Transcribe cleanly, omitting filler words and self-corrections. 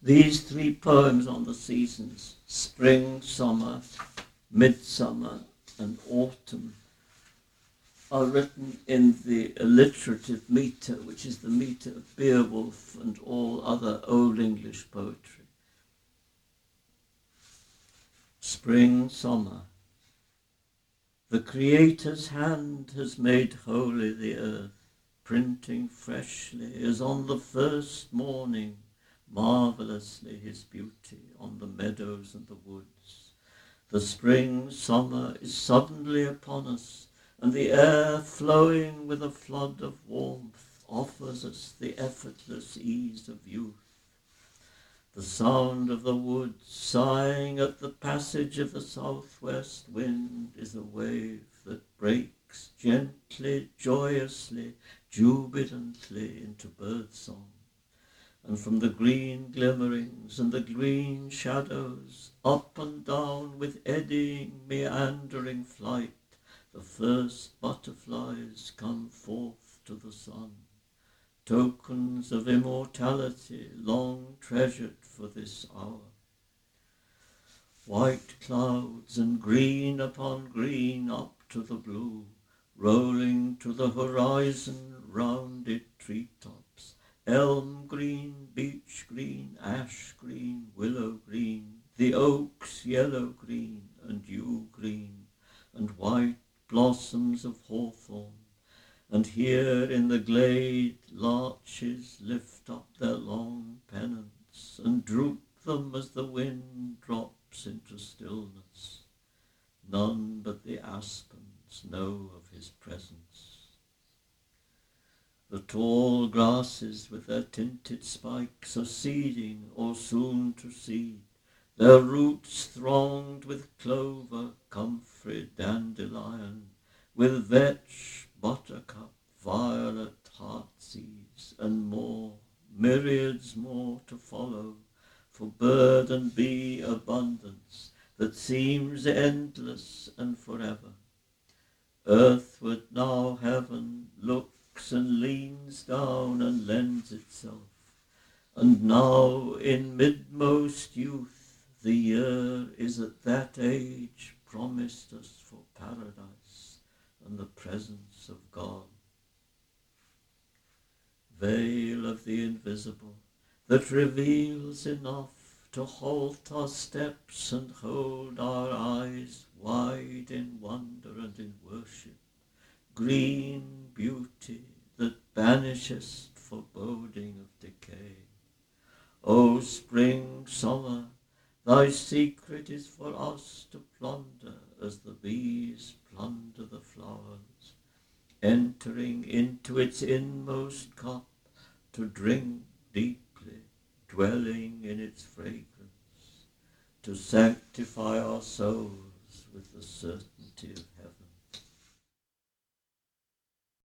These three poems on the seasons, spring, summer, midsummer, and autumn, are written in the alliterative metre, which is the metre of Beowulf and all other Old English poetry. Spring, summer. The Creator's hand has made holy the earth, printing freshly as on the first morning, marvellously his beauty on the meadows and the woods. The spring, summer is suddenly upon us, and the air flowing with a flood of warmth offers us the effortless ease of youth. The sound of the woods sighing at the passage of the southwest wind is a wave that breaks gently, joyously, jubilantly into birdsong. And from the green glimmerings and the green shadows, up and down with eddying, meandering flight, the first butterflies come forth to the sun, tokens of immortality long treasured for this hour. White clouds and green upon green up to the blue, rolling to the horizon rounded treetops, elm green, beech green, ash green, willow green, the oaks yellow green and yew green, and white blossoms of hawthorn, and here in the glade larches lift up their long pennants and droop them as the wind drops into stillness. None but the aspens know of his presence. The tall grasses with their tinted spikes are seeding or soon to seed, their roots thronged with clover, comfrey, dandelion, with vetch, buttercup, violet, heartsease, and more, myriads more to follow, for bird and bee abundance that seems endless and forever. Earthward now heaven looks and leans down and lends itself, and now in midmost youth the year is at that age promised us for paradise and the presence of God. Veil of the invisible that reveals enough to halt our steps and hold our eyes wide in wonder and in worship, green beauty that banishest foreboding of decay. O spring, summer, thy secret is for us to plunder as the bees plunder the flowers, entering into its inmost cup to drink deeply, dwelling in its fragrance, to sanctify our souls with the certainty of heaven.